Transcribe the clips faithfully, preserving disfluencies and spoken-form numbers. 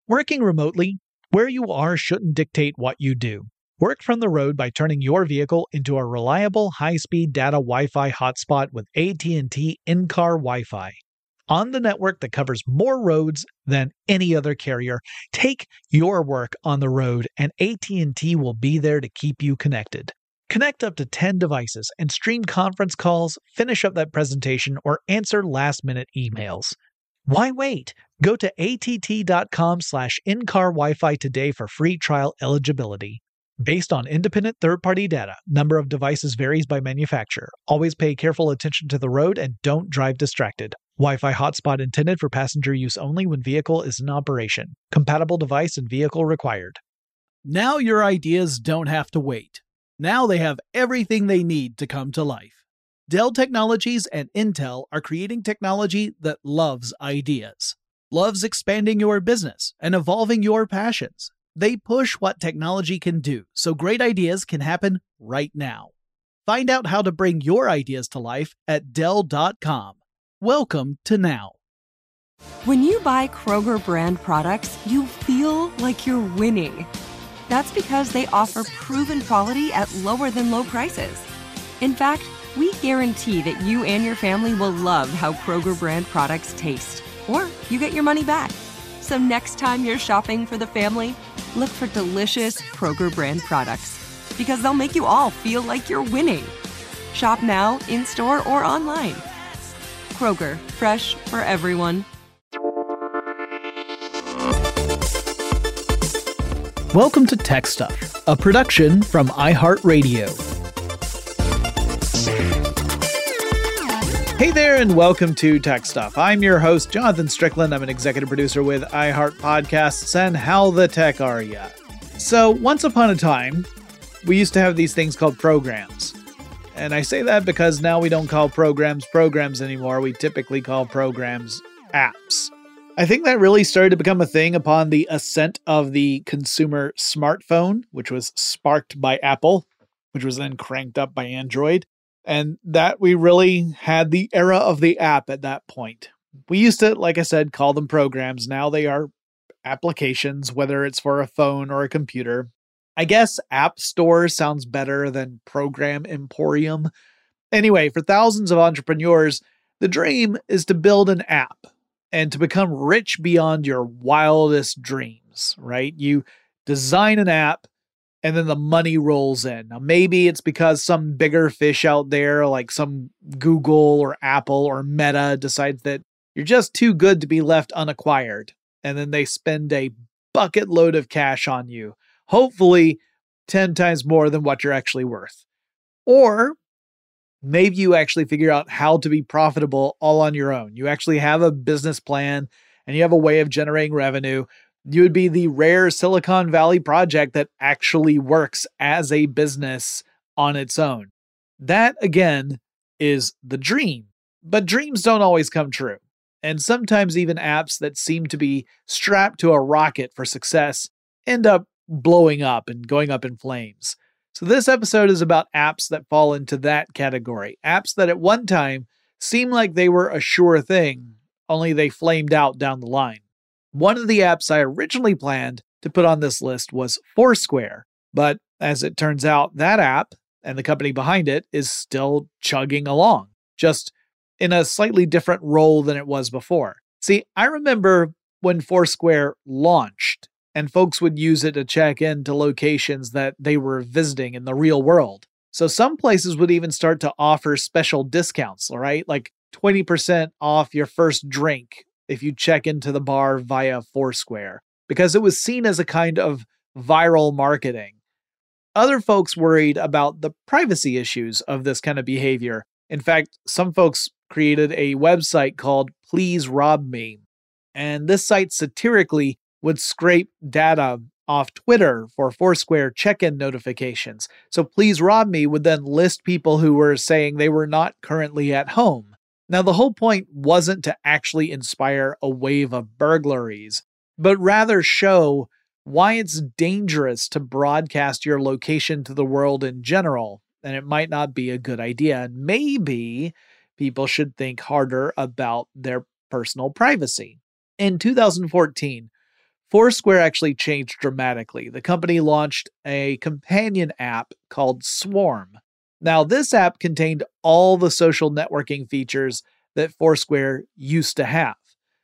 Working remotely, where you are shouldn't dictate what you do. Work from the road by turning your vehicle into a reliable high-speed data Wi-Fi hotspot with A T and T in-car Wi-Fi. On the network that covers more roads than any other carrier, take your work on the road and A T and T will be there to keep you connected. Connect up to ten devices and stream conference calls, finish up that presentation, or answer last-minute emails. Why wait? Go to att.com slash in-car Wi-Fi today for free trial eligibility. Based on independent third-party data, number of devices varies by manufacturer. Always pay careful attention to the road and don't drive distracted. Wi-Fi hotspot intended for passenger use only when vehicle is in operation. Compatible device and vehicle required. Now your ideas don't have to wait. Now they have everything they need to come to life. Dell Technologies and Intel are creating technology that loves ideas, loves expanding your business and evolving your passions. They push what technology can do so great ideas can happen right now. Find out how to bring your ideas to life at Dell dot com. Welcome to Now. When you buy Kroger brand products, you feel like you're winning. That's because they offer proven quality at lower than low prices. In fact, we guarantee that you and your family will love how Kroger brand products taste, or you get your money back. So next time you're shopping for the family, look for delicious Kroger brand products, because they'll make you all feel like you're winning. Shop now, in-store, or online. Kroger, fresh for everyone. Welcome to Tech Stuff, a production from iHeartRadio. Hey there, and welcome to Tech Stuff. I'm your host, Jonathan Strickland. I'm an executive producer with iHeart Podcasts, and how the tech are ya? So, once upon a time, we used to have these things called programs. And I say that because now we don't call programs programs anymore. We typically call programs apps. I think that really started to become a thing upon the ascent of the consumer smartphone, which was sparked by Apple, which was then cranked up by Android. And that we really had the era of the app at that point. We used to, like I said, call them programs. Now they are applications, whether it's for a phone or a computer. I guess App Store sounds better than Program Emporium. Anyway, for thousands of entrepreneurs, the dream is to build an app and to become rich beyond your wildest dreams, right? You design an app, and then the money rolls in. Now, maybe it's because some bigger fish out there, like some Google or Apple or Meta, decides that you're just too good to be left unacquired. And then they spend a bucket load of cash on you, hopefully ten times more than what you're actually worth. Or maybe you actually figure out how to be profitable all on your own. You actually have a business plan and you have a way of generating revenue. You would be the rare Silicon Valley project that actually works as a business on its own. That, again, is the dream. But dreams don't always come true. And sometimes even apps that seem to be strapped to a rocket for success end up blowing up and going up in flames. So this episode is about apps that fall into that category. Apps that at one time seemed like they were a sure thing, only they flamed out down the line. One of the apps I originally planned to put on this list was Foursquare, but as it turns out, that app and the company behind it is still chugging along, just in a slightly different role than it was before. See, I remember when Foursquare launched and folks would use it to check into locations that they were visiting in the real world. So some places would even start to offer special discounts, all right? Like twenty percent off your first drink if you check into the bar via Foursquare, because it was seen as a kind of viral marketing. Other folks worried about the privacy issues of this kind of behavior. In fact, some folks created a website called Please Rob Me, and this site satirically would scrape data off Twitter for Foursquare check-in notifications. So Please Rob Me would then list people who were saying they were not currently at home. Now, the whole point wasn't to actually inspire a wave of burglaries, but rather show why it's dangerous to broadcast your location to the world in general, and it might not be a good idea. And maybe people should think harder about their personal privacy. In two thousand fourteen, Foursquare actually changed dramatically. The company launched a companion app called Swarm. Now, this app contained all the social networking features that Foursquare used to have.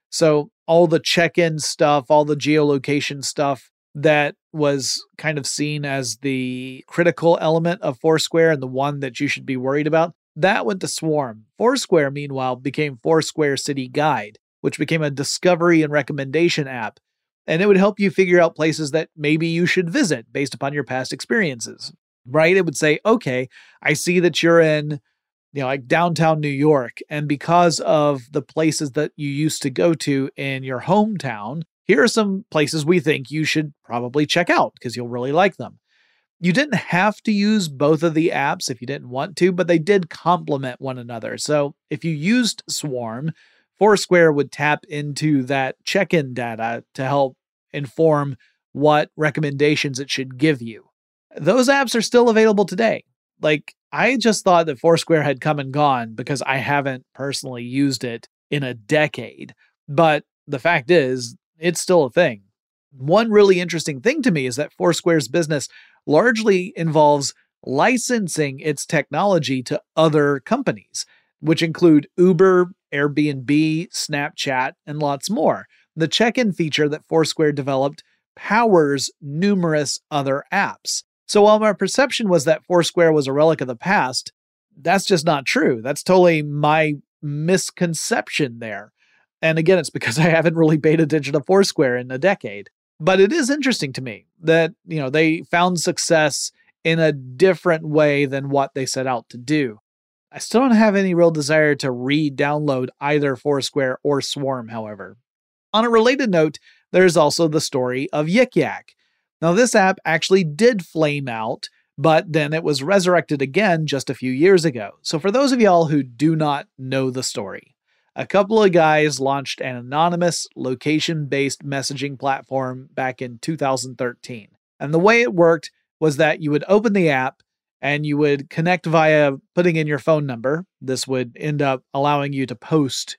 So all the check-in stuff, all the geolocation stuff that was kind of seen as the critical element of Foursquare and the one that you should be worried about, that went to Swarm. Foursquare, meanwhile, became Foursquare City Guide, which became a discovery and recommendation app. And it would help you figure out places that maybe you should visit based upon your past experiences, right? It would say, okay, I see that you're in, you know, like downtown New York. And because of the places that you used to go to in your hometown, here are some places we think you should probably check out because you'll really like them. You didn't have to use both of the apps if you didn't want to, but they did complement one another. So if you used Swarm, Foursquare would tap into that check-in data to help inform what recommendations it should give you. Those apps are still available today. Like, I just thought that Foursquare had come and gone because I haven't personally used it in a decade. But the fact is, it's still a thing. One really interesting thing to me is that Foursquare's business largely involves licensing its technology to other companies, which include Uber, Airbnb, Snapchat, and lots more. The check-in feature that Foursquare developed powers numerous other apps. So while my perception was that Foursquare was a relic of the past, that's just not true. That's totally my misconception there. And again, it's because I haven't really paid attention to Foursquare in a decade. But it is interesting to me that, you know, they found success in a different way than what they set out to do. I still don't have any real desire to re-download either Foursquare or Swarm, however. On a related note, there's also the story of Yik Yak. Now, this app actually did flame out, but then it was resurrected again just a few years ago. So for those of y'all who do not know the story, a couple of guys launched an anonymous, location-based messaging platform back in two thousand thirteen. And the way it worked was that you would open the app and you would connect via putting in your phone number. This would end up allowing you to post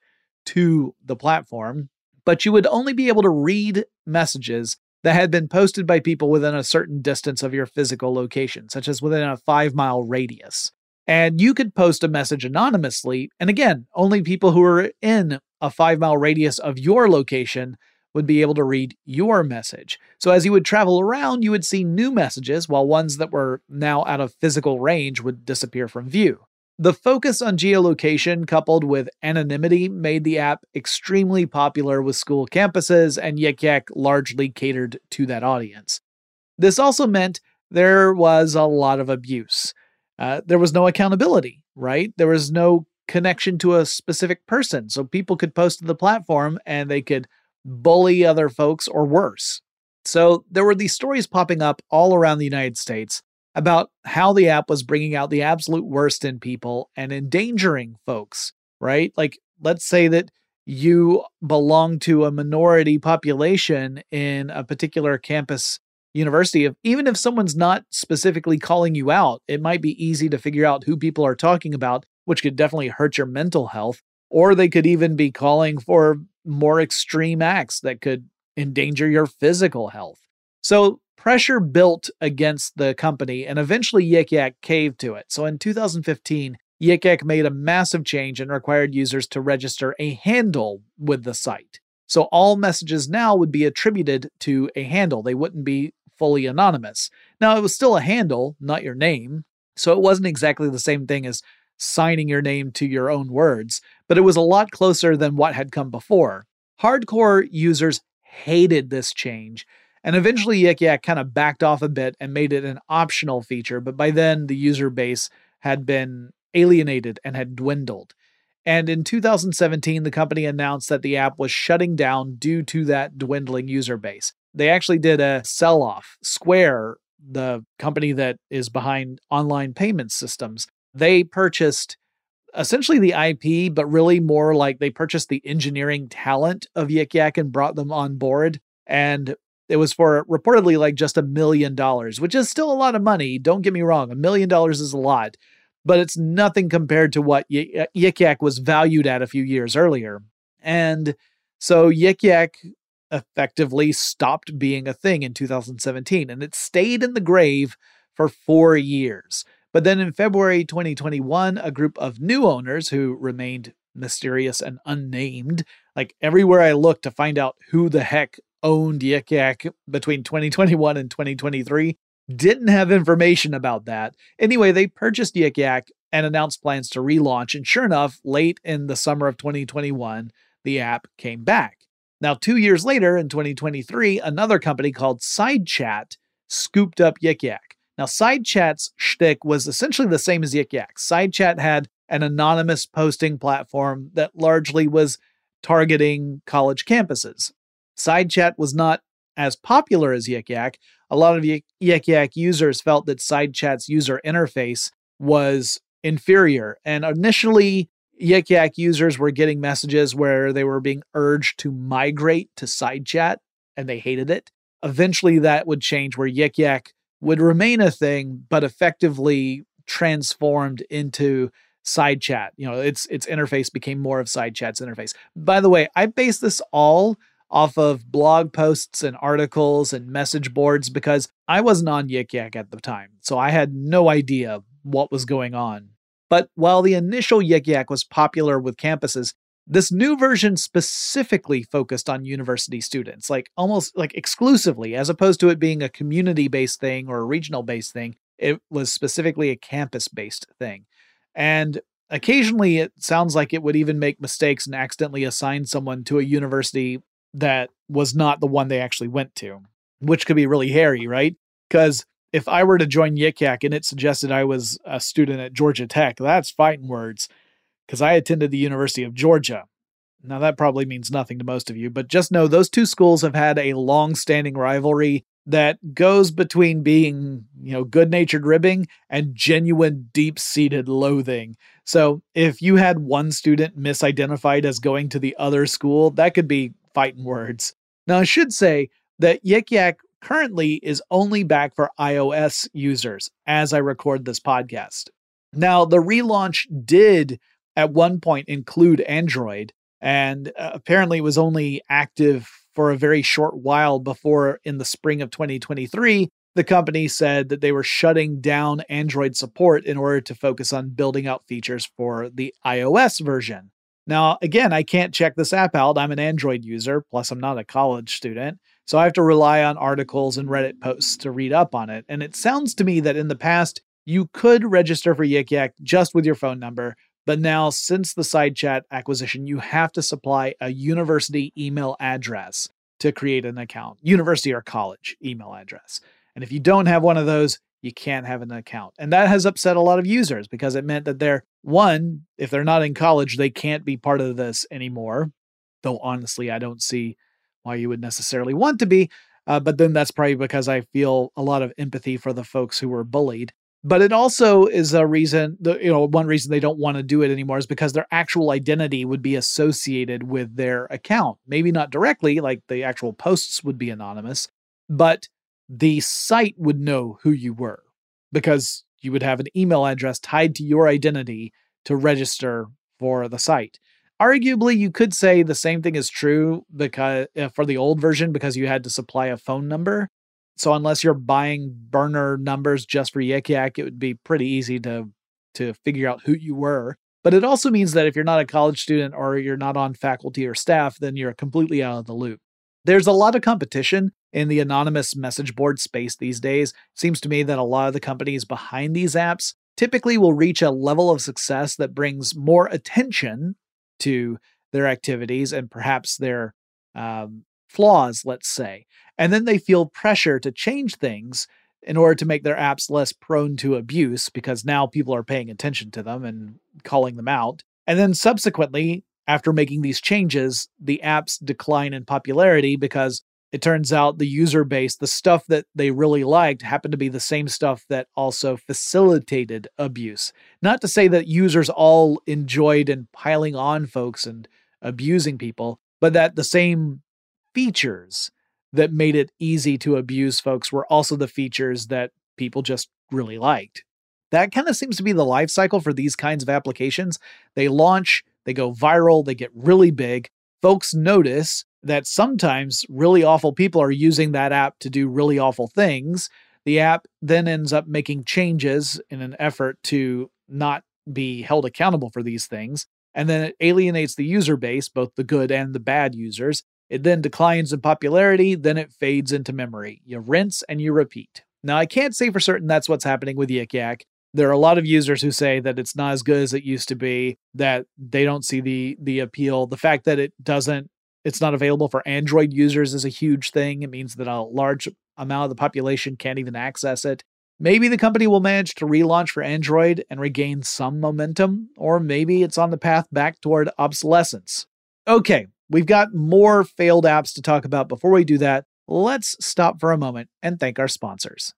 to the platform, but you would only be able to read messages that had been posted by people within a certain distance of your physical location, such as within a five-mile radius. And you could post a message anonymously, and again, only people who are in a five-mile radius of your location would be able to read your message. So as you would travel around, you would see new messages, while ones that were now out of physical range would disappear from view. The focus on geolocation coupled with anonymity made the app extremely popular with school campuses, and Yik Yak largely catered to that audience. This also meant there was a lot of abuse. Uh, there was no accountability, right? There was no connection to a specific person, so people could post to the platform and they could bully other folks or worse. So there were these stories popping up all around the United States about how the app was bringing out the absolute worst in people and endangering folks, right? Like, let's say that you belong to a minority population in a particular campus university. If, even if someone's not specifically calling you out, it might be easy to figure out who people are talking about, which could definitely hurt your mental health. Or they could even be calling for more extreme acts that could endanger your physical health. So pressure built against the company, and eventually Yik Yak caved to it. So in two thousand fifteen, Yik Yak made a massive change and required users to register a handle with the site. So all messages now would be attributed to a handle. They wouldn't be fully anonymous. Now, it was still a handle, not your name, so it wasn't exactly the same thing as signing your name to your own words, but it was a lot closer than what had come before. Hardcore users hated this change, and eventually Yik Yak kind of backed off a bit and made it an optional feature, but by then the user base had been alienated and had dwindled. And in two thousand seventeen, the company announced that the app was shutting down due to that dwindling user base. They actually did a sell-off. Square, the company that is behind online payment systems, they purchased essentially the I P, but really more like they purchased the engineering talent of Yik Yak and brought them on board. And it was for reportedly like just a million dollars, which is still a lot of money. Don't get me wrong. A million dollars is a lot, but it's nothing compared to what y- Yik Yak was valued at a few years earlier. And so Yik Yak effectively stopped being a thing in two thousand seventeen, and it stayed in the grave for four years. But then in February twenty twenty-one, a group of new owners who remained mysterious and unnamed, like everywhere I looked to find out who the heck owned Yik Yak between twenty twenty-one and twenty twenty-three, didn't have information about that. Anyway, they purchased Yik Yak and announced plans to relaunch, and sure enough, late in the summer of twenty twenty-one, the app came back. Now, two years later, in twenty twenty-three, another company called SideChat scooped up Yik Yak. Now, SideChat's shtick was essentially the same as Yik Yak. SideChat had an anonymous posting platform that largely was targeting college campuses. SideChat was not as popular as Yik Yak. A lot of Yik Yak users felt that SideChat's user interface was inferior, and initially, Yik Yak users were getting messages where they were being urged to migrate to SideChat, and they hated it. Eventually, that would change where Yik Yak would remain a thing, but effectively transformed into SideChat. You know, its its interface became more of SideChat's interface. By the way, I base this all off of blog posts and articles and message boards because I wasn't on Yik Yak at the time, so I had no idea what was going on. But while the initial Yik Yak was popular with campuses, this new version specifically focused on university students, like almost like exclusively, as opposed to it being a community-based thing or a regional-based thing. It was specifically a campus-based thing. And occasionally it sounds like it would even make mistakes and accidentally assign someone to a university that was not the one they actually went to, which could be really hairy, right? Because if I were to join Yik Yak and it suggested I was a student at Georgia Tech, that's fighting words, because I attended the University of Georgia. Now, that probably means nothing to most of you, but just know those two schools have had a long-standing rivalry that goes between being, you know, good-natured ribbing and genuine deep-seated loathing. So if you had one student misidentified as going to the other school, that could be fighting words. Now, I should say that Yik Yak currently is only back for iOS users as I record this podcast. Now, the relaunch did at one point include Android, and uh, apparently it was only active for a very short while before, in the spring of twenty twenty-three, the company said that they were shutting down Android support in order to focus on building out features for the iOS version. Now, again, I can't check this app out. I'm an Android user, plus I'm not a college student. So I have to rely on articles and Reddit posts to read up on it. And it sounds to me that in the past, you could register for Yik Yak just with your phone number. But now, since the SideChat acquisition, you have to supply a university email address to create an account. University or college email address. And if you don't have one of those, you can't have an account. And that has upset a lot of users because it meant that they're, one, if they're not in college, they can't be part of this anymore. Though honestly, I don't see why you would necessarily want to be. Uh, but then that's probably because I feel a lot of empathy for the folks who were bullied. But it also is a reason, the, you know, one reason they don't want to do it anymore is because their actual identity would be associated with their account. Maybe not directly, like the actual posts would be anonymous, but the site would know who you were because you would have an email address tied to your identity to register for the site. Arguably, you could say the same thing is true because uh, for the old version because you had to supply a phone number. So unless you're buying burner numbers just for Yik Yak, it would be pretty easy to, to figure out who you were. But it also means that if you're not a college student or you're not on faculty or staff, then you're completely out of the loop. There's a lot of competition in the anonymous message board space these days. It seems to me that a lot of the companies behind these apps typically will reach a level of success that brings more attention to their activities and perhaps their um, flaws, let's say. And then they feel pressure to change things in order to make their apps less prone to abuse because now people are paying attention to them and calling them out. And then subsequently, after making these changes, the apps decline in popularity because it turns out the user base, the stuff that they really liked, happened to be the same stuff that also facilitated abuse. Not to say that users all enjoyed and piling on folks and abusing people, but that the same features that made it easy to abuse folks were also the features that people just really liked. That kind of seems to be the life cycle for these kinds of applications. They launch, they go viral, they get really big. Folks notice, that sometimes really awful people are using that app to do really awful things. The app then ends up making changes in an effort to not be held accountable for these things. And then it alienates the user base, both the good and the bad users. It then declines in popularity, then it fades into memory. You rinse and you repeat. Now, I can't say for certain that's what's happening with Yik Yak. There are a lot of users who say that it's not as good as it used to be, that they don't see the the appeal. The fact that it doesn't, it's not available for Android users is a huge thing. It means that a large amount of the population can't even access it. Maybe the company will manage to relaunch for Android and regain some momentum, or maybe it's on the path back toward obsolescence. Okay, we've got more failed apps to talk about. Before we do that, let's stop for a moment and thank our sponsors.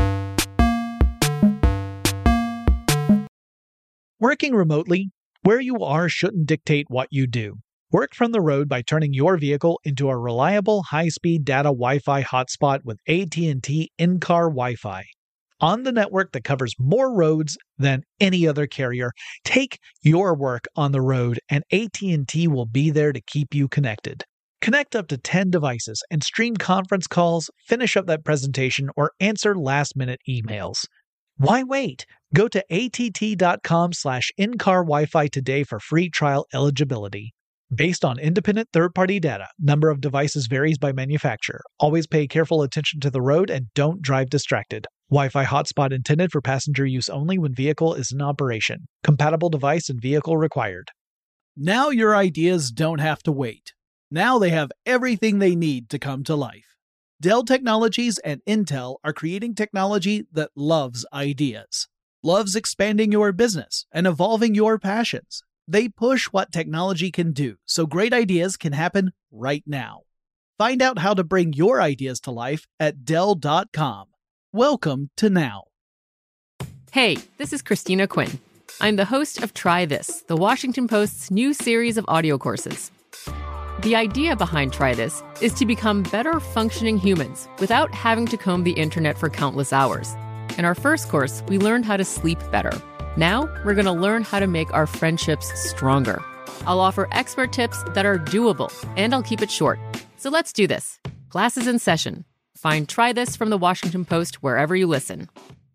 Working remotely, where you are shouldn't dictate what you do. Work from the road by turning your vehicle into a reliable high-speed data Wi-Fi hotspot with A T and T in-car Wi-Fi. On the network that covers more roads than any other carrier, take your work on the road and A T and T will be there to keep you connected. Connect up to ten devices and stream conference calls, finish up that presentation, or answer last-minute emails. Why wait? Go to att.com slash in-car Wi-Fi today for free trial eligibility. Based on independent third-party data, number of devices varies by manufacturer. Always pay careful attention to the road and don't drive distracted. Wi-Fi hotspot intended for passenger use only when vehicle is in operation. Compatible device and vehicle required. Now your ideas don't have to wait. Now they have everything they need to come to life. Dell Technologies and Intel are creating technology that loves ideas, loves expanding your business and evolving your passions. They push what technology can do, so great ideas can happen right now. Find out how to bring your ideas to life at Dell dot com. Welcome to Now. Hey, this is Christina Quinn. I'm the host of Try This, the Washington Post's new series of audio courses. The idea behind Try This is to become better functioning humans without having to comb the internet for countless hours. In our first course, we learned how to sleep better. Now, we're going to learn how to make our friendships stronger. I'll offer expert tips that are doable, and I'll keep it short. So let's do this. Class is in session. Find Try This from the Washington Post wherever you listen.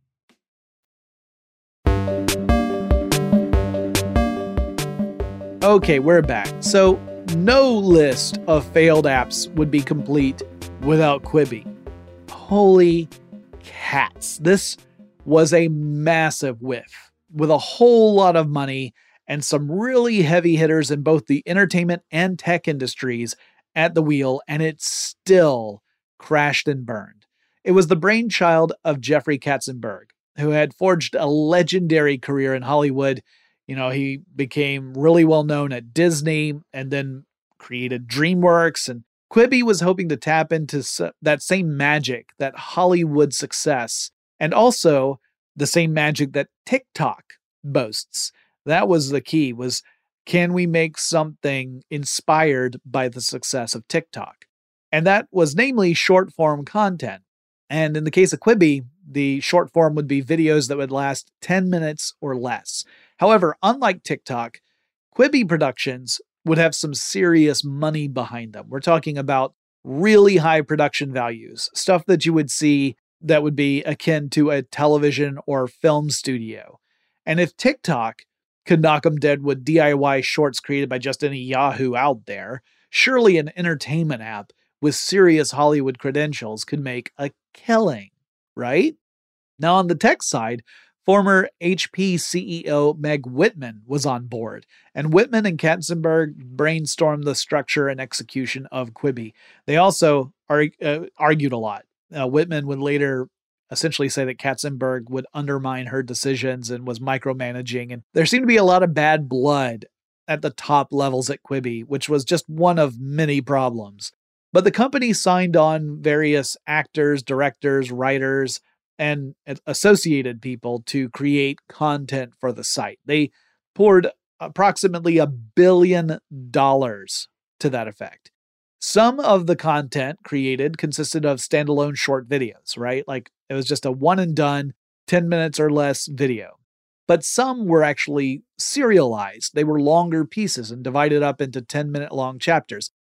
Okay, we're back. So, no list of failed apps would be complete without Quibi. Holy cats. This was a massive whiff with a whole lot of money and some really heavy hitters in both the entertainment and tech industries at the wheel, and it still crashed and burned. It was the brainchild of Jeffrey Katzenberg, who had forged a legendary career in Hollywood. You know, he became really well known at Disney and then created DreamWorks. And Quibi was hoping to tap into that same magic, that Hollywood success, and also the same magic that TikTok boasts. That was the key, was can we make something inspired by the success of TikTok? And that was namely short form content. And in the case of Quibi, the short form would be videos that would last ten minutes or less. However, unlike TikTok, Quibi Productions would have some serious money behind them. We're talking about really high production values, stuff that you would see that would be akin to a television or film studio. And if TikTok could knock them dead with D I Y shorts created by just any Yahoo out there, surely an entertainment app with serious Hollywood credentials could make a killing, right? Now on the tech side, former H P C E O Meg Whitman was on board, and Whitman and Katzenberg brainstormed the structure and execution of Quibi. They also arg- uh, argued a lot. Uh, Whitman would later essentially say that Katzenberg would undermine her decisions and was micromanaging, and there seemed to be a lot of bad blood at the top levels at Quibi, which was just one of many problems. But the company signed on various actors, directors, writers, and associated people to create content for the site. They poured approximately a billion dollars to that effect. Some of the content created consisted of standalone short videos, right? Like it was just a one and done, ten minutes or less video. But some were actually serialized. They were longer pieces and divided up into ten minute long chapters.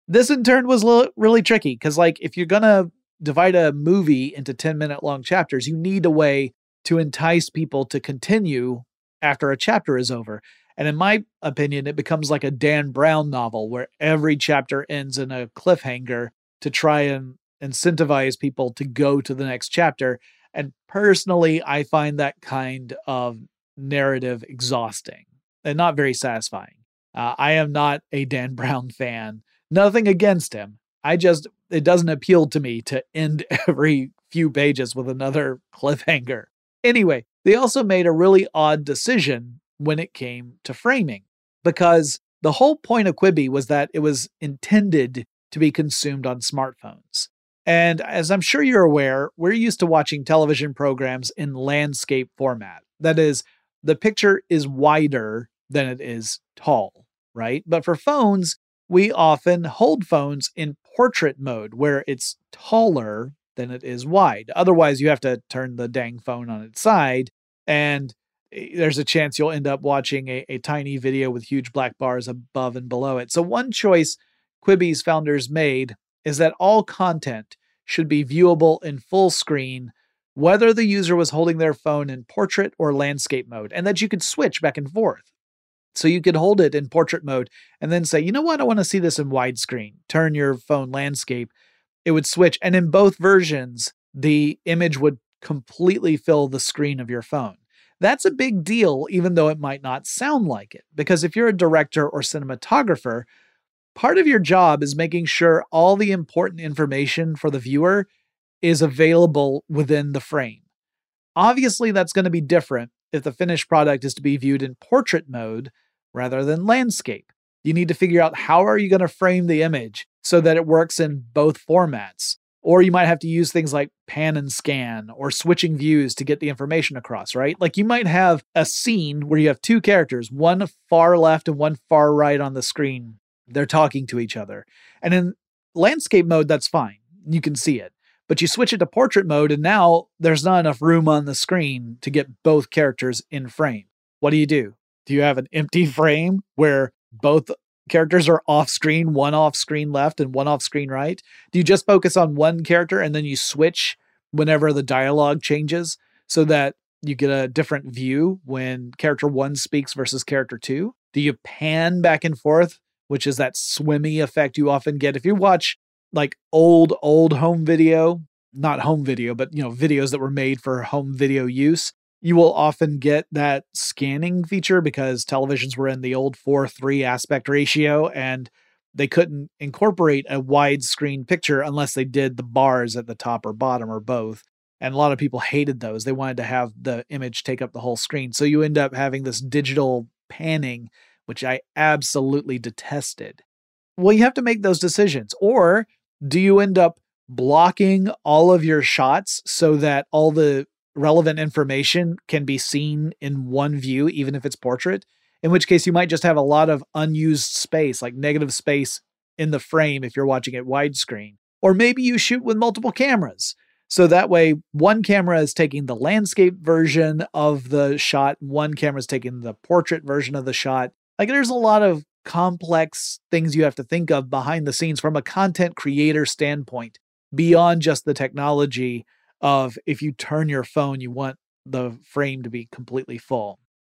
This in turn was lo- really tricky because, like, if you're going to divide a movie into ten minute long chapters, you need a way to entice people to continue after a chapter is over. And in my opinion, it becomes like a Dan Brown novel where every chapter ends in a cliffhanger to try and incentivize people to go to the next chapter. And personally, I find that kind of narrative exhausting and not very satisfying. Uh, I am not a Dan Brown fan. Nothing against him. I just, it doesn't appeal to me to end every few pages with another cliffhanger. Anyway, they also made a really odd decision when it came to framing, because the whole point of Quibi was that it was intended to be consumed on smartphones. And as I'm sure you're aware, we're used to watching television programs in landscape format. That is, the picture is wider than it is tall, right? But for phones, we often hold phones in portrait mode where it's taller than it is wide. Otherwise, you have to turn the dang phone on its side, and there's a chance you'll end up watching a, a tiny video with huge black bars above and below it. So one choice Quibi's founders made is that all content should be viewable in full screen, whether the user was holding their phone in portrait or landscape mode, and that you could switch back and forth. So you could hold it in portrait mode and then say, you know what, I want to see this in widescreen. Turn your phone landscape. It would switch. And in both versions, the image would completely fill the screen of your phone. That's a big deal, even though it might not sound like it. Because if you're a director or cinematographer, part of your job is making sure all the important information for the viewer is available within the frame. Obviously, that's going to be different if the finished product is to be viewed in portrait mode rather than landscape. You need to figure out how are you going to frame the image so that it works in both formats. Or you might have to use things like pan and scan or switching views to get the information across, right? Like you might have a scene where you have two characters, one far left and one far right on the screen. They're talking to each other. And in landscape mode, that's fine. You can see it. But you switch it to portrait mode, and now there's not enough room on the screen to get both characters in frame. What do you do? Do you have an empty frame where both characters are off screen, one off screen left and one off screen right? Do you just focus on one character and then you switch whenever the dialogue changes so that you get a different view when character one speaks versus character two? Do you pan back and forth, which is that swimmy effect you often get if you watch like old, old home video, not home video, but, you know, videos that were made for home video use? You will often get that scanning feature because televisions were in the old four three aspect ratio and they couldn't incorporate a widescreen picture unless they did the bars at the top or bottom or both. And a lot of people hated those. They wanted to have the image take up the whole screen. So you end up having this digital panning, which I absolutely detested. Well, you have to make those decisions. Or do you end up blocking all of your shots so that all the relevant information can be seen in one view, even if it's portrait? In which case you might just have a lot of unused space, like negative space in the frame if you're watching it widescreen. Or maybe you shoot with multiple cameras. So that way one camera is taking the landscape version of the shot, one camera is taking the portrait version of the shot. Like there's a lot of complex things you have to think of behind the scenes from a content creator standpoint, beyond just the technology of if you turn your phone, you want the frame to be completely full.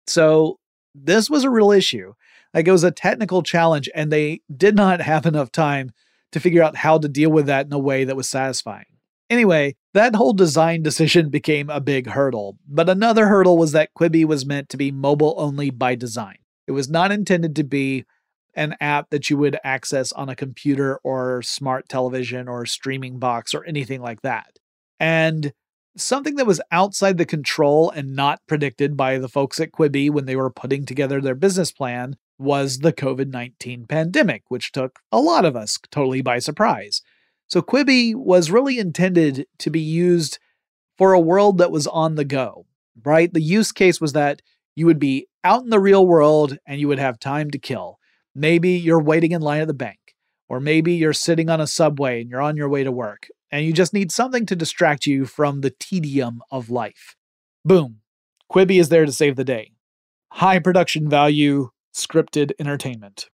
So this was a real issue. Like it was a technical challenge, and they did not have enough time to figure out how to deal with that in a way that was satisfying. Anyway, that whole design decision became a big hurdle. But another hurdle was that Quibi was meant to be mobile only by design. It was not intended to be an app that you would access on a computer or smart television or streaming box or anything like that. And something that was outside the control and not predicted by the folks at Quibi when they were putting together their business plan was the covid nineteen pandemic, which took a lot of us totally by surprise. So Quibi was really intended to be used for a world that was on the go, right? The use case was that you would be out in the real world and you would have time to kill. Maybe you're waiting in line at the bank, or maybe you're sitting on a subway and you're on your way to work, and you just need something to distract you from the tedium of life. Boom. Quibi is there to save the day. High production value, scripted entertainment.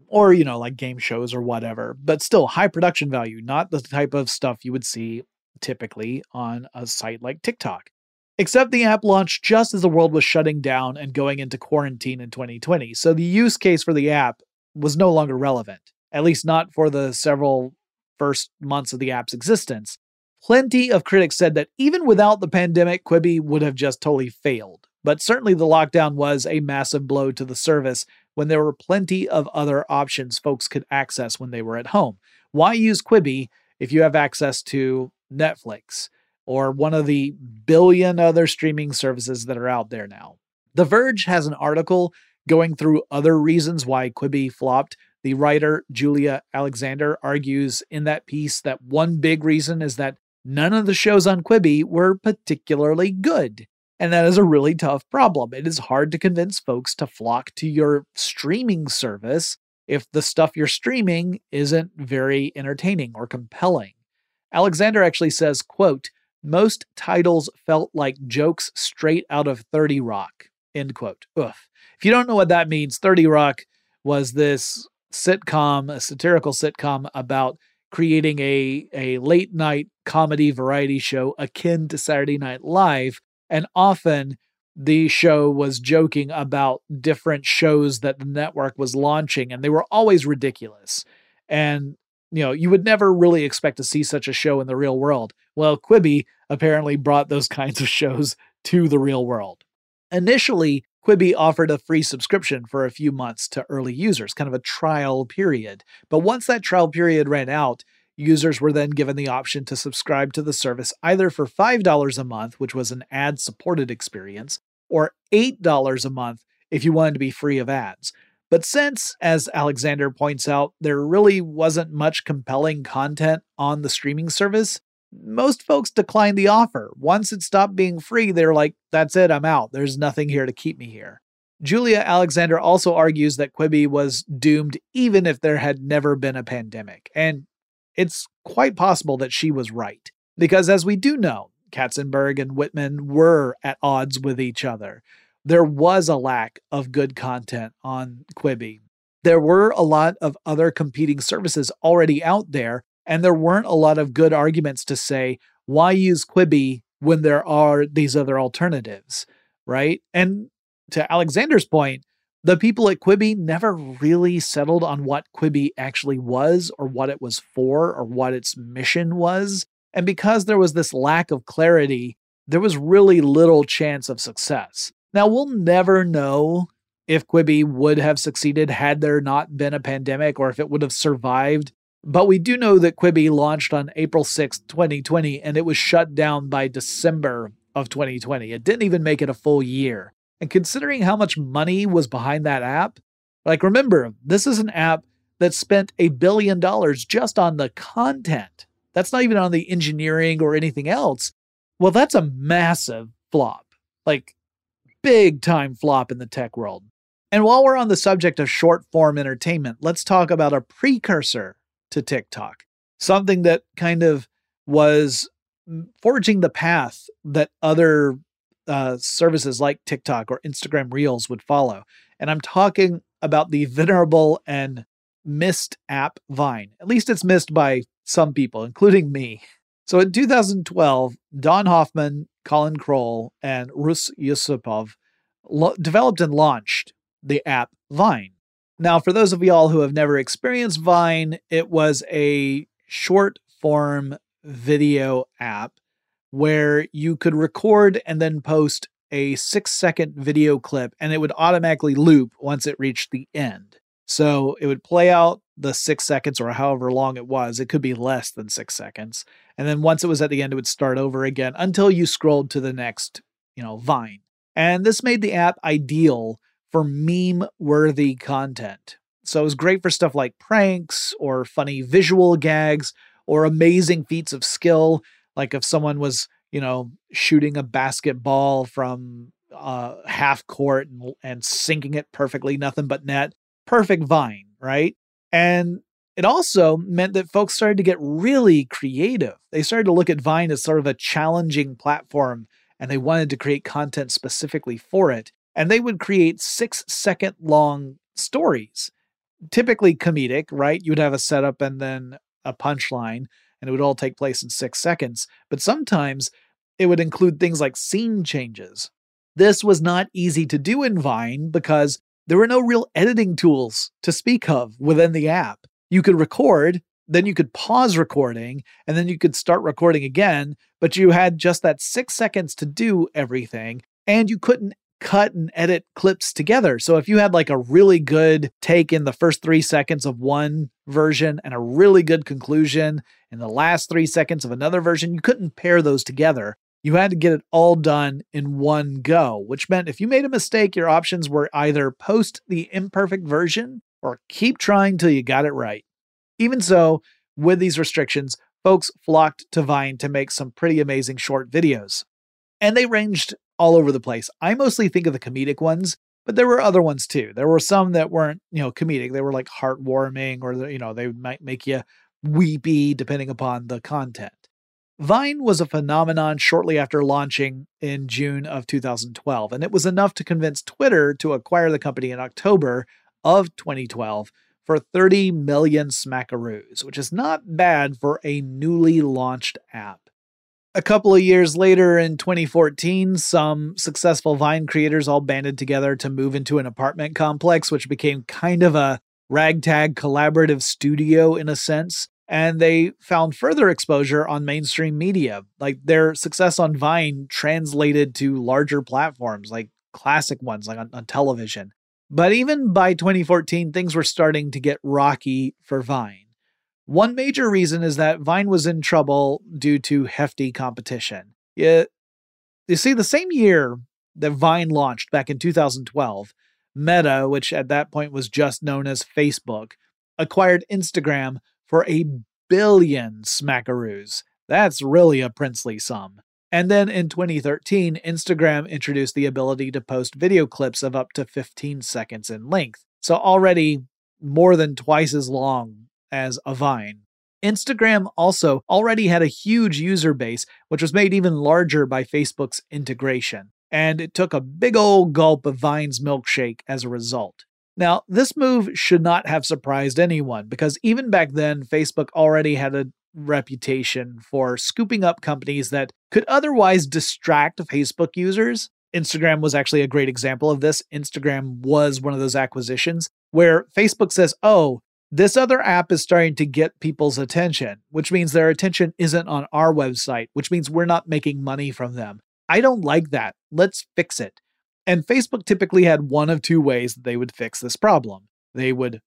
or, you know, like game shows or whatever, but still high production value, not the type of stuff you would see typically on a site like TikTok. Except the app launched just as the world was shutting down and going into quarantine in twenty twenty, so the use case for the app was no longer relevant, at least not for the several first months of the app's existence. Plenty of critics said that even without the pandemic, Quibi would have just totally failed. But certainly the lockdown was a massive blow to the service when there were plenty of other options folks could access when they were at home. Why use Quibi if you have access to Netflix or one of the billion other streaming services that are out there now? The Verge has an article going through other reasons why Quibi flopped. The writer Julia Alexander argues in that piece that one big reason is that none of the shows on Quibi were particularly good. And that is a really tough problem. It is hard to convince folks to flock to your streaming service if the stuff you're streaming isn't very entertaining or compelling. Alexander actually says, quote, most titles felt like jokes straight out of thirty Rock, end quote. Ugh. If you don't know what that means, thirty Rock was this sitcom, a satirical sitcom about creating a, a late night comedy variety show akin to Saturday Night Live. And often the show was joking about different shows that the network was launching, and they were always ridiculous. And, you know, you would never really expect to see such a show in the real world. Well, Quibi apparently brought those kinds of shows to the real world. Initially, Quibi offered a free subscription for a few months to early users, kind of a trial period. But once that trial period ran out, users were then given the option to subscribe to the service either for five dollars a month, which was an ad-supported experience, or eight dollars a month if you wanted to be free of ads. But since, as Alexander points out, there really wasn't much compelling content on the streaming service, most folks declined the offer. Once it stopped being free, they're like, that's it, I'm out. There's nothing here to keep me here. Julia Alexander also argues that Quibi was doomed even if there had never been a pandemic. And it's quite possible that she was right. Because as we do know, Katzenberg and Whitman were at odds with each other. There was a lack of good content on Quibi. There were a lot of other competing services already out there, and there weren't a lot of good arguments to say, why use Quibi when there are these other alternatives, right? And to Alexander's point, the people at Quibi never really settled on what Quibi actually was or what it was for or what its mission was. And because there was this lack of clarity, there was really little chance of success. Now, we'll never know if Quibi would have succeeded had there not been a pandemic or if it would have survived. But we do know that Quibi launched on April sixth, twenty twenty, and it was shut down by December of twenty twenty. It didn't even make it a full year. And considering how much money was behind that app, like remember, this is an app that spent a billion dollars just on the content. That's not even on the engineering or anything else. Well, that's a massive flop, like big time flop in the tech world. And while we're on the subject of short form entertainment, let's talk about a precursor to TikTok, something that kind of was forging the path that other uh, services like TikTok or Instagram Reels would follow. And I'm talking about the venerable and missed app Vine. At least it's missed by some people, including me. So in two thousand twelve, Don Hoffman, Colin Kroll, and Rus Yusupov lo- developed and launched the app Vine. Now, for those of y'all who have never experienced Vine, it was a short form video app where you could record and then post a six second video clip and it would automatically loop once it reached the end. So it would play out the six seconds or however long it was. It could be less than six seconds. And then once it was at the end, it would start over again until you scrolled to the next, you know, Vine. And this made the app ideal for meme-worthy content. So it was great for stuff like pranks or funny visual gags or amazing feats of skill. Like if someone was, you know, shooting a basketball from uh, half court and, and sinking it perfectly, nothing but net. Perfect Vine, right? And it also meant that folks started to get really creative. They started to look at Vine as sort of a challenging platform, and they wanted to create content specifically for it. And they would create six second long stories. typically comedic, right? You would have a setup and then a punchline, and it would all take place in six seconds. But sometimes it would include things like scene changes. This was not easy to do in Vine because there were no real editing tools to speak of within the app. You could record, then you could pause recording, and then you could start recording again, but you had just that six seconds to do everything, and you couldn't cut and edit clips together. So if you had like a really good take in the first three seconds of one version and a really good conclusion in the last three seconds of another version, you couldn't pair those together. You had to get it all done in one go, which meant if you made a mistake, your options were either post the imperfect version or keep trying till you got it right. Even so, with these restrictions, folks flocked to Vine to make some pretty amazing short videos. And they ranged all over the place. I mostly think of the comedic ones, but there were other ones too. There were some that weren't, you know, comedic. They were like heartwarming, or, you know, they might make you weepy depending upon the content. Vine was a phenomenon shortly after launching in June of two thousand twelve, and it was enough to convince Twitter to acquire the company in October of twenty twelve for thirty million smackaroos, which is not bad for a newly launched app. A couple of years later, in twenty fourteen, some successful Vine creators all banded together to move into an apartment complex, which became kind of a ragtag collaborative studio in a sense. And they found further exposure on mainstream media. Like their success on Vine translated to larger platforms, like classic ones, like on, on television. But even by twenty fourteen, things were starting to get rocky for Vine. One major reason is that Vine was in trouble due to hefty competition. You, you see, the same year that Vine launched back in two thousand twelve, Meta, which at that point was just known as Facebook, acquired Instagram for a billion smackaroos. That's really a princely sum. And then in twenty thirteen, Instagram introduced the ability to post video clips of up to fifteen seconds in length. So already more than twice as long as a Vine. Instagram also already had a huge user base, which was made even larger by Facebook's integration. And it took a big old gulp of Vine's milkshake as a result. Now, this move should not have surprised anyone, because even back then, Facebook already had a reputation for scooping up companies that could otherwise distract Facebook users. Instagram was actually a great example of this. Instagram was one of those acquisitions where Facebook says, oh, this other app is starting to get people's attention, which means their attention isn't on our website, which means we're not making money from them. I don't like that. Let's fix it. And Facebook typically had one of two ways that they would fix this problem. They would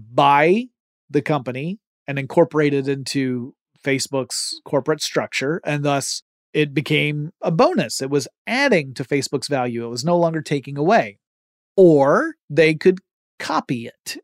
buy the company and incorporate it into Facebook's corporate structure, and thus it became a bonus. It was adding to Facebook's value. It was no longer taking away. Or they could copy it.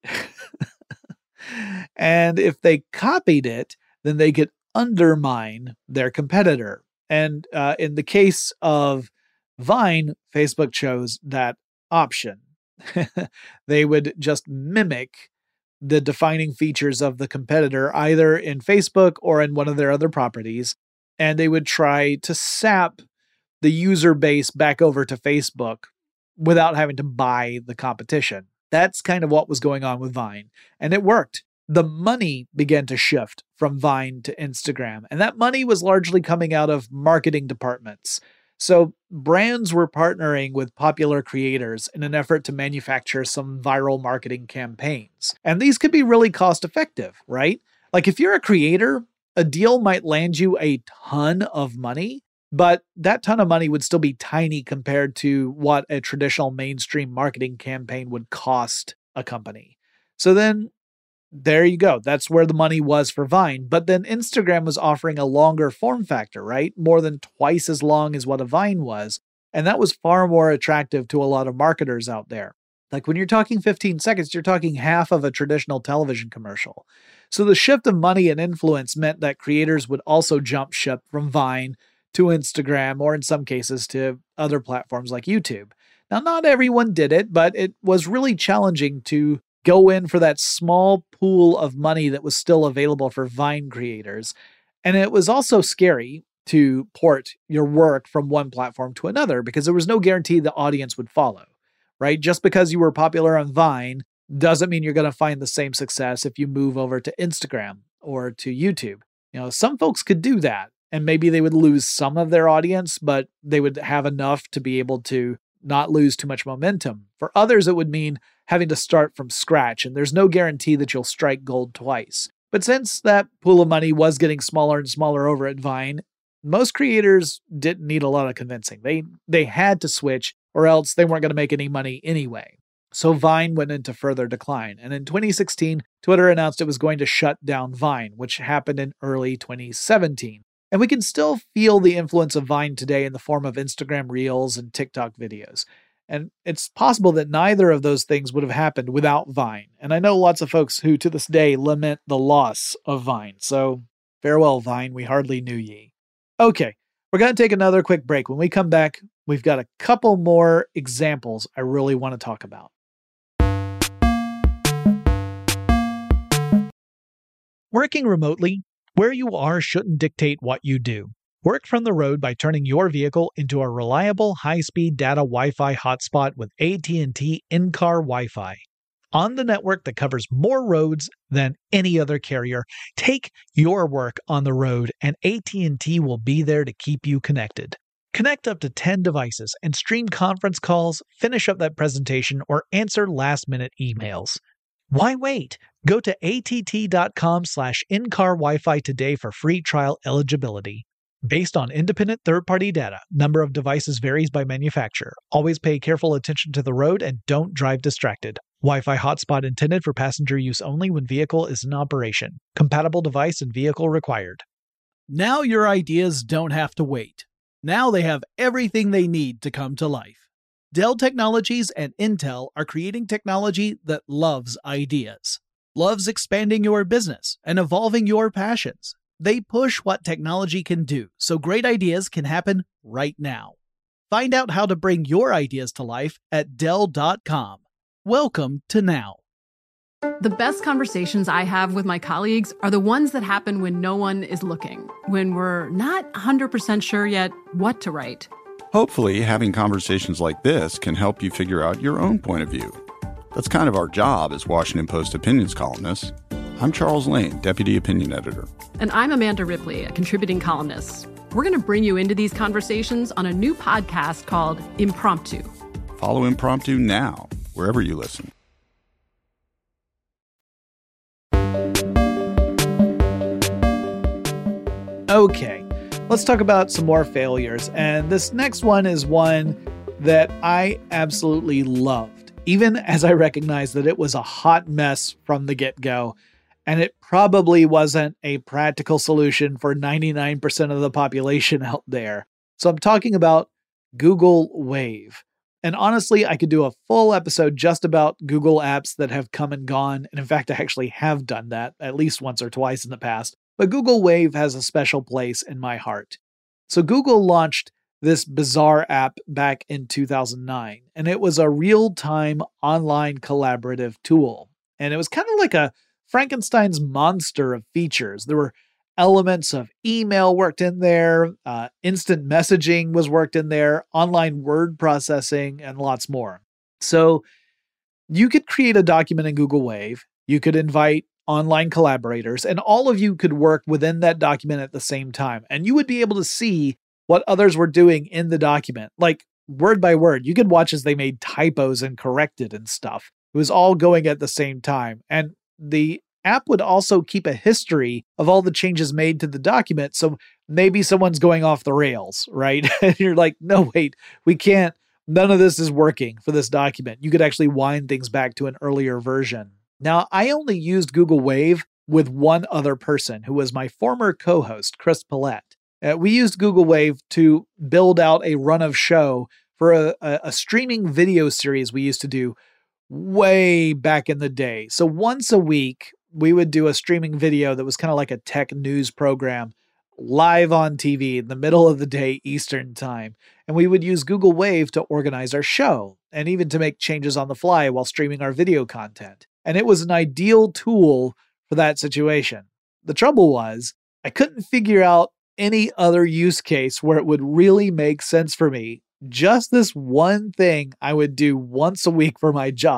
And if they copied it, then they could undermine their competitor. And uh, in the case of Vine, Facebook chose that option. They would just mimic the defining features of the competitor, either in Facebook or in one of their other properties, and they would try to sap the user base back over to Facebook without having to buy the competition. That's kind of what was going on with Vine, and it worked. The money began to shift from Vine to Instagram, and that money was largely coming out of marketing departments. So brands were partnering with popular creators in an effort to manufacture some viral marketing campaigns. And these could be really cost effective, right? Like if you're a creator, a deal might land you a ton of money, but that ton of money would still be tiny compared to what a traditional mainstream marketing campaign would cost a company. So then there you go. That's where the money was for Vine. But then Instagram was offering a longer form factor, right? More than twice as long as what a Vine was. And that was far more attractive to a lot of marketers out there. Like when you're talking fifteen seconds, you're talking half of a traditional television commercial. So the shift of money and influence meant that creators would also jump ship from Vine to Instagram, or in some cases to other platforms like YouTube. Now, not everyone did it, but it was really challenging to go in for that small pool of money that was still available for Vine creators. And it was also scary to port your work from one platform to another because there was no guarantee the audience would follow, right? Just because you were popular on Vine doesn't mean you're going to find the same success if you move over to Instagram or to YouTube. You know, some folks could do that, and maybe they would lose some of their audience, but they would have enough to be able to not lose too much momentum. For others, it would mean having to start from scratch, and there's no guarantee that you'll strike gold twice. But since that pool of money was getting smaller and smaller over at Vine, most creators didn't need a lot of convincing. They they had to switch, or else they weren't going to make any money anyway. So Vine went into further decline. And in twenty sixteen, Twitter announced it was going to shut down Vine, which happened in early twenty seventeen. And we can still feel the influence of Vine today in the form of Instagram Reels and TikTok videos. And it's possible that neither of those things would have happened without Vine. And I know lots of folks who to this day lament the loss of Vine. So farewell, Vine, we hardly knew ye. Okay, we're going to take another quick break. When we come back, we've got a couple more examples I really want to talk about. Working remotely, where you are shouldn't dictate what you do. Work from the road by turning your vehicle into a reliable high-speed data Wi-Fi hotspot with A T and T in-car Wi-Fi. On the network that covers more roads than any other carrier, take your work on the road and A T and T will be there to keep you connected. Connect up to ten devices and stream conference calls, finish up that presentation, or answer last-minute emails. Why wait? Go to att.com slash in-car Wi-Fi today for free trial eligibility. Based on independent third-party data, number of devices varies by manufacturer. Always pay careful attention to the road and don't drive distracted. Wi-Fi hotspot intended for passenger use only when vehicle is in operation. Compatible device and vehicle required. Now your ideas don't have to wait. Now they have everything they need to come to life. Dell Technologies and Intel are creating technology that loves ideas, loves expanding your business and evolving your passions. They push what technology can do, so great ideas can happen right now. Find out how to bring your ideas to life at Dell dot com. Welcome to now. The best conversations I have with my colleagues are the ones that happen when no one is looking, when we're not one hundred percent sure yet what to write. Hopefully, having conversations like this can help you figure out your own point of view. That's kind of our job as Washington Post opinions columnists. I'm Charles Lane, Deputy Opinion Editor. And I'm Amanda Ripley, a contributing columnist. We're going to bring you into these conversations on a new podcast called Impromptu. Follow Impromptu now, wherever you listen. Okay, let's talk about some more failures. And this next one is one that I absolutely loved, even as I recognized that it was a hot mess from the get-go. And it probably wasn't a practical solution for ninety-nine percent of the population out there. So I'm talking about Google Wave. And honestly, I could do a full episode just about Google apps that have come and gone. And in fact, I actually have done that at least once or twice in the past. But Google Wave has a special place in my heart. So Google launched this bizarre app back in two thousand nine, and it was a real-time online collaborative tool. And it was kind of like a Frankenstein's monster of features. There were elements of email worked in there, uh, instant messaging was worked in there, online word processing, and lots more. So you could create a document in Google Wave, you could invite online collaborators, and all of you could work within that document at the same time. And you would be able to see what others were doing in the document, like word by word. You could watch as they made typos and corrected and stuff. It was all going at the same time. And the app would also keep a history of all the changes made to the document. So maybe someone's going off the rails, right? And you're like, no, wait, we can't. None of this is working for this document. You could actually wind things back to an earlier version. Now, I only used Google Wave with one other person who was my former co-host, Chris Paulette. Uh, we used Google Wave to build out a run of show for a, a, a streaming video series we used to do way back in the day. So once a week, we would do a streaming video that was kind of like a tech news program live on T V in the middle of the day Eastern time. And we would use Google Wave to organize our show and even to make changes on the fly while streaming our video content. And it was an ideal tool for that situation. The trouble was, I couldn't figure out any other use case where it would really make sense for me. Just this one thing I would do once a week for my job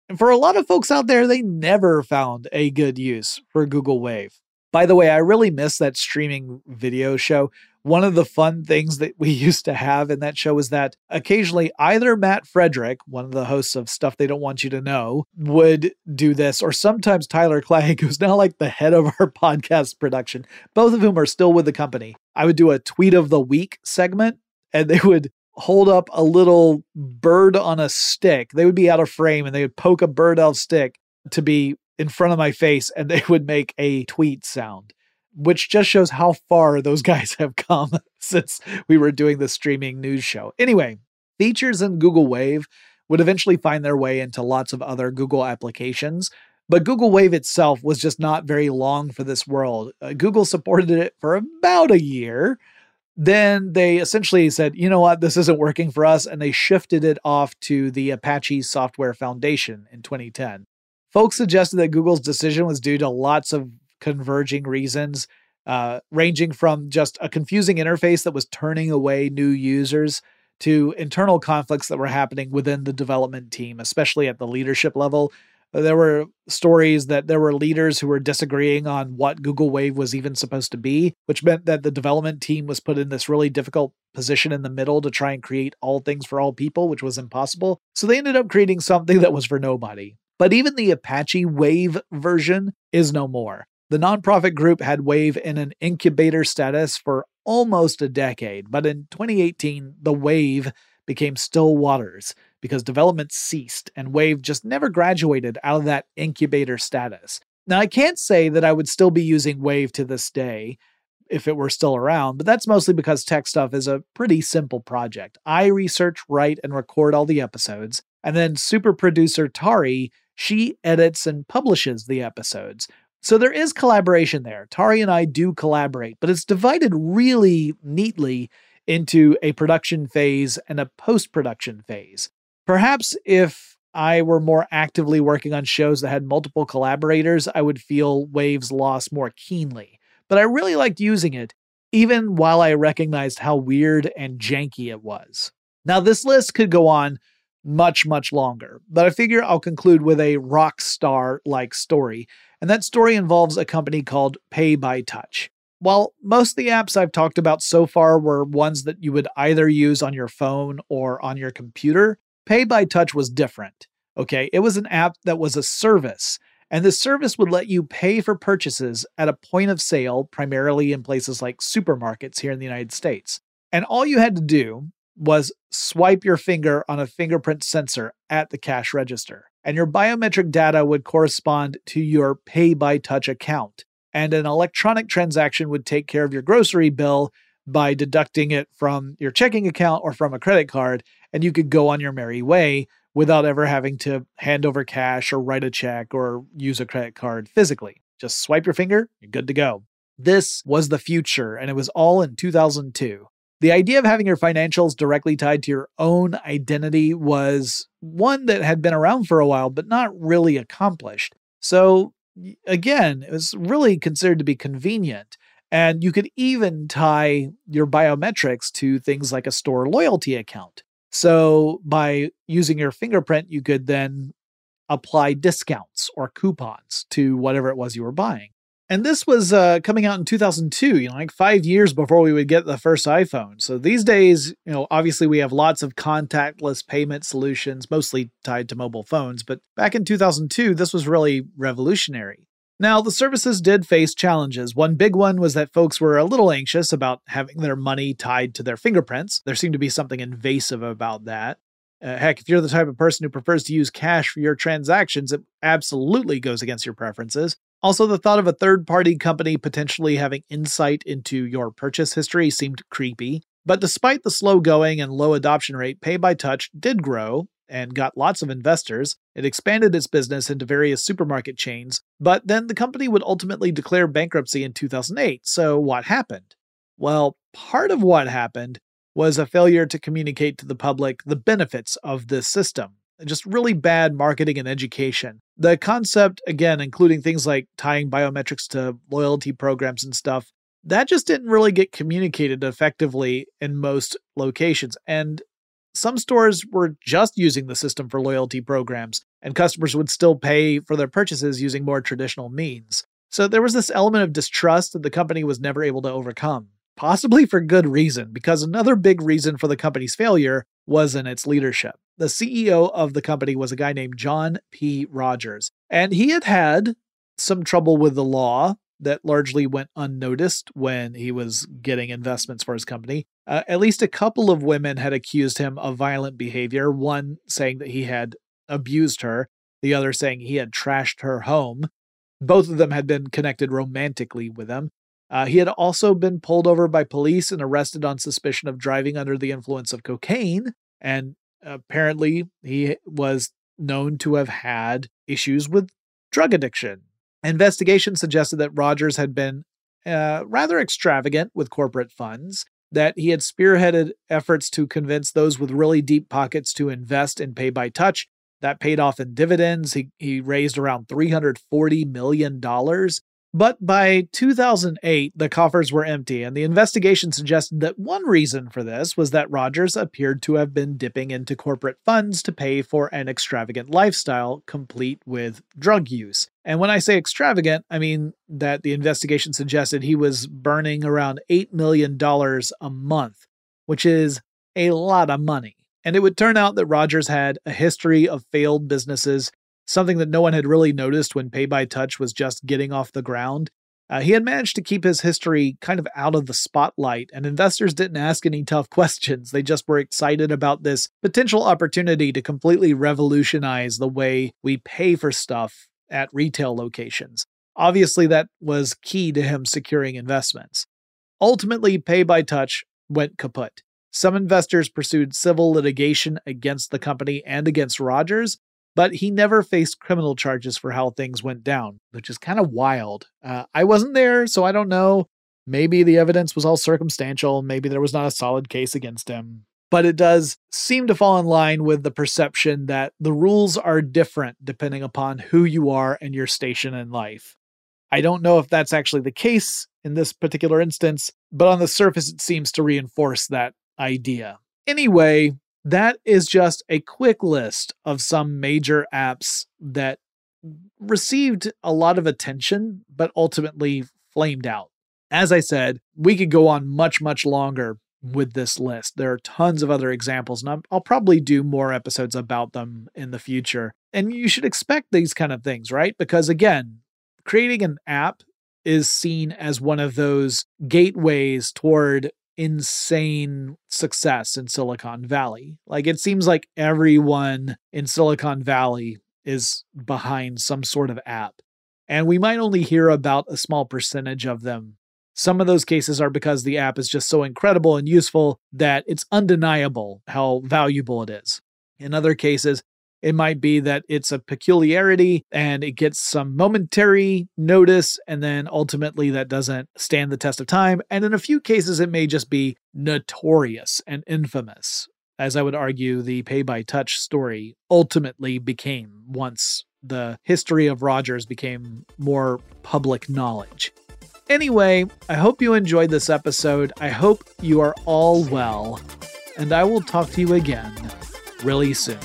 And for a lot of folks out there, they never found a good use for Google Wave. By the way, I really miss that streaming video show. One of the fun things that we used to have in that show was that occasionally either Matt Frederick, one of the hosts of Stuff They Don't Want You to Know, would do this, or sometimes Tyler Clegg, who's now like the head of our podcast production, both of whom are still with the company. I would do a Tweet of the Week segment, and they would hold up a little bird on a stick. They would be out of frame, and they would poke a bird out of stick to be in front of my face, and they would make a tweet sound, which just shows how far those guys have come since we were doing the streaming news show. Anyway, features in Google Wave would eventually find their way into lots of other Google applications, but Google Wave itself was just not very long for this world. Uh, Google supported it for about a year. Then they essentially said, you know what, this isn't working for us, and they shifted it off to the Apache Software Foundation in twenty ten. Folks suggested that Google's decision was due to lots of converging reasons, uh, ranging from just a confusing interface that was turning away new users to internal conflicts that were happening within the development team, especially at the leadership level. There were stories that there were leaders who were disagreeing on what Google Wave was even supposed to be, which meant that the development team was put in this really difficult position in the middle to try and create all things for all people, which was impossible. So they ended up creating something that was for nobody. But even the Apache Wave version is no more. The nonprofit group had Wave in an incubator status for almost a decade, but in twenty eighteen, the Wave became still waters because development ceased and Wave just never graduated out of that incubator status. Now, I can't say that I would still be using Wave to this day if it were still around, but that's mostly because Tech Stuff is a pretty simple project. I research, write, and record all the episodes, and then super producer Tari, she edits and publishes the episodes. So there is collaboration there. Tari and I do collaborate, but it's divided really neatly into a production phase and a post-production phase. Perhaps if I were more actively working on shows that had multiple collaborators, I would feel Wave's loss more keenly. But I really liked using it, even while I recognized how weird and janky it was. Now, this list could go on much, much longer, but I figure I'll conclude with a rock star-like story, and that story involves a company called PayByTouch. While most of the apps I've talked about so far were ones that you would either use on your phone or on your computer, PayByTouch was different. Okay, it was an app that was a service, and the service would let you pay for purchases at a point of sale, primarily in places like supermarkets here in the United States. And all you had to do was swipe your finger on a fingerprint sensor at the cash register, and your biometric data would correspond to your PayByTouch account. And an electronic transaction would take care of your grocery bill by deducting it from your checking account or from a credit card, and you could go on your merry way without ever having to hand over cash or write a check or use a credit card physically. Just swipe your finger, you're good to go. This was the future, and it was all in two thousand two. The idea of having your financials directly tied to your own identity was one that had been around for a while, but not really accomplished. So again, it was really considered to be convenient. And you could even tie your biometrics to things like a store loyalty account. So by using your fingerprint, you could then apply discounts or coupons to whatever it was you were buying. And this was uh, coming out in two thousand two, you know, like five years before we would get the first iPhone. So these days, you know, obviously we have lots of contactless payment solutions, mostly tied to mobile phones. But back in two thousand two, this was really revolutionary. Now, the services did face challenges. One big one was that folks were a little anxious about having their money tied to their fingerprints. There seemed to be something invasive about that. Uh, heck, if you're the type of person who prefers to use cash for your transactions, it absolutely goes against your preferences. Also, the thought of a third-party company potentially having insight into your purchase history seemed creepy. But despite the slow going and low adoption rate, PayByTouch did grow and got lots of investors. It expanded its business into various supermarket chains, but then the company would ultimately declare bankruptcy in two thousand eight. So what happened? Well, part of what happened was a failure to communicate to the public the benefits of this system. Just really bad marketing and education. The concept, again, including things like tying biometrics to loyalty programs and stuff, that just didn't really get communicated effectively in most locations. And some stores were just using the system for loyalty programs. and customers would still pay for their purchases using more traditional means. So there was this element of distrust that the company was never able to overcome, possibly for good reason, because another big reason for the company's failure was in its leadership. The C E O of the company was a guy named John P. Rogers, and he had had some trouble with the law that largely went unnoticed when he was getting investments for his company. Uh, at least a couple of women had accused him of violent behavior, one saying that he had abused her, the other saying he had trashed her home. Both of them had been connected romantically with him. Uh, he had also been pulled over by police and arrested on suspicion of driving under the influence of cocaine, and apparently he was known to have had issues with drug addiction. Investigations suggested that Rogers had been uh, rather extravagant with corporate funds, that he had spearheaded efforts to convince those with really deep pockets to invest in Pay by Touch. That paid off in dividends. He, he raised around three hundred forty million dollars. But by two thousand eight, the coffers were empty, and the investigation suggested that one reason for this was that Rogers appeared to have been dipping into corporate funds to pay for an extravagant lifestyle, complete with drug use. And when I say extravagant, I mean that the investigation suggested he was burning around eight million dollars a month, which is a lot of money. And it would turn out that Rogers had a history of failed businesses, something that no one had really noticed when Pay by Touch was just getting off the ground. Uh, he had managed to keep his history kind of out of the spotlight, and investors didn't ask any tough questions. They just were excited about this potential opportunity to completely revolutionize the way we pay for stuff at retail locations. Obviously, that was key to him securing investments. Ultimately, Pay by Touch went kaput. Some investors pursued civil litigation against the company and against Rogers, but he never faced criminal charges for how things went down, which is kind of wild. Uh, I wasn't there, so I don't know. Maybe the evidence was all circumstantial. Maybe there was not a solid case against him. But it does seem to fall in line with the perception that the rules are different depending upon who you are and your station in life. I don't know if that's actually the case in this particular instance, but on the surface, it seems to reinforce that idea. Anyway, that is just a quick list of some major apps that received a lot of attention, but ultimately flamed out. As I said, we could go on much, much longer with this list. There are tons of other examples, and I'll probably do more episodes about them in the future. And you should expect these kind of things, right? Because again, creating an app is seen as one of those gateways toward insane success in Silicon Valley. Like, it seems like everyone in Silicon Valley is behind some sort of app, and we might only hear about a small percentage of them. Some of those cases are because the app is just so incredible and useful that it's undeniable how valuable it is. In other cases, it might be that it's a peculiarity and it gets some momentary notice, and then ultimately that doesn't stand the test of time. And in a few cases, it may just be notorious and infamous, as I would argue the Pay by Touch story ultimately became once the history of Rogers became more public knowledge. Anyway, I hope you enjoyed this episode. I hope you are all well, and I will talk to you again really soon.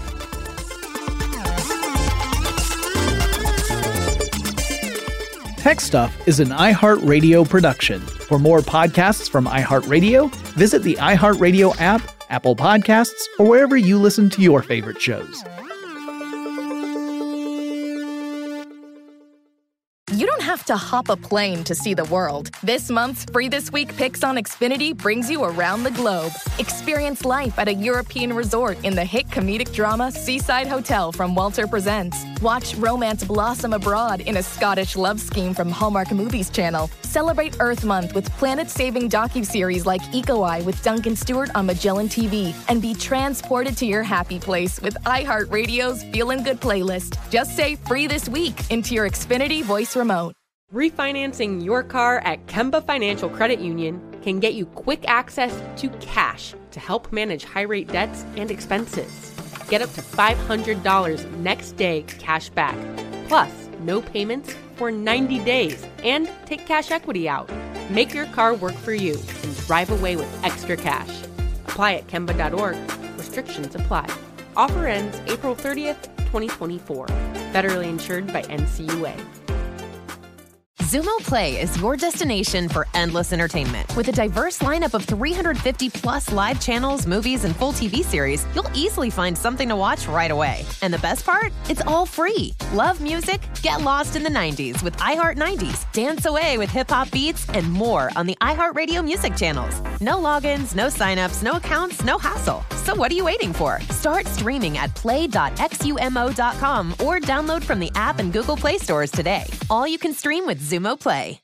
Tech Stuff is an iHeartRadio production. For more podcasts from iHeartRadio, visit the iHeartRadio app, Apple Podcasts, or wherever you listen to your favorite shows. You don't have to hop a plane to see the world. This month's Free This Week Picks on Xfinity brings you around the globe. Experience life at a European resort in the hit comedic drama Seaside Hotel from Walter Presents. Watch romance blossom abroad in a Scottish love scheme from Hallmark Movies Channel. Celebrate Earth Month with planet-saving docuseries like Eco Eye with Duncan Stewart on Magellan T V. And be transported to your happy place with iHeartRadio's Feelin' Good playlist. Just say Free This Week into your Xfinity voice remote. Refinancing your car at Kemba Financial Credit Union can get you quick access to cash to help manage high-rate debts and expenses. Get up to five hundred dollars next day cash back, plus no payments for ninety days, and take cash equity out. Make your car work for you and drive away with extra cash. Apply at Kemba dot org. Restrictions apply. Offer ends April thirtieth, twenty twenty-four. Federally insured by N C U A. Xumo Play is your destination for endless entertainment. With a diverse lineup of three hundred fifty plus live channels, movies, and full T V series, you'll easily find something to watch right away. And the best part? It's all free. Love music? Get lost in the nineties with iHeart nineties, dance away with hip-hop beats, and more on the iHeartRadio music channels. No logins, no signups, no accounts, no hassle. So what are you waiting for? Start streaming at play dot xumo dot com or download from the app and Google Play stores today. All you can stream with Xumo Play.